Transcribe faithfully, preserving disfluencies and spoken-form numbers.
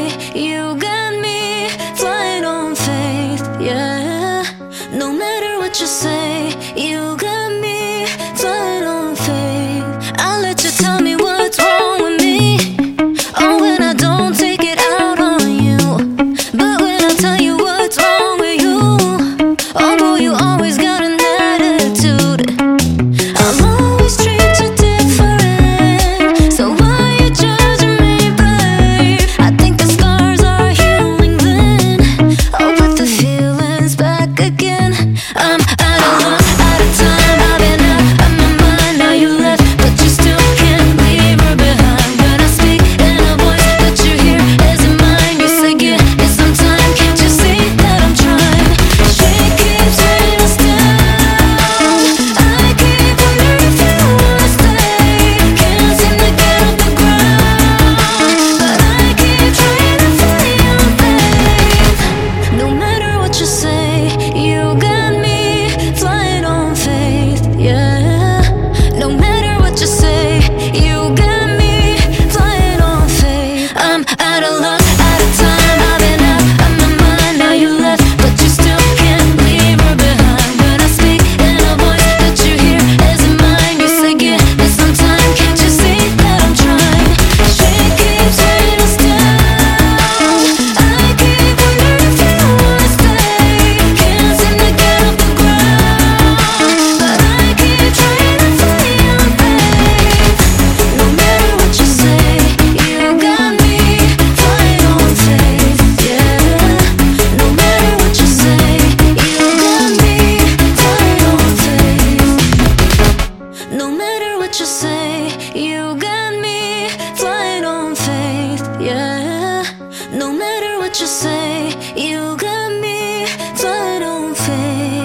you got me flying on faith, yeah. No matter what you say, you got me flying on faith. I'll let you tell me what's wrong with me. Oh, when I don't take it out on you. But when I tell you what's wrong with you, oh boy, you always got an attitude. I'll always treat you different, so why you judging me, babe? I think the scars are healing then. Oh, but the feeling's back again. I'm out of luck, out of time. I've been out of my mind. Now you left, but you still can't leave her behind. When I speak in a voice that you hear isn't mine, you say give me some time. Can't you see that I'm trying? She keeps bringing us down. I keep wondering if you wanna stay. Can't seem to get off the ground, but I keep trying to fly on faith. No matter what you say, you got me flying on faith, yeah. No matter what you say, you got me flying on faith. I'm out of luck, out of time. I've been out of my mind. Now you left, but you still can't leave her behind. When I speak in a voice that you hear isn't mine, you say give me some time. Can't you see that I'm trying? She keeps bringing us down. I keep wondering if you wanna stay. Can't seem to get off the ground, but I keep trying to fly on faith. No matter what you say, you got me flying on faith, yeah. No matter what you say, you got me flying on faith. No matter what you say, you got me flying on faith, yeah. No matter what you say, you got me flying on faith.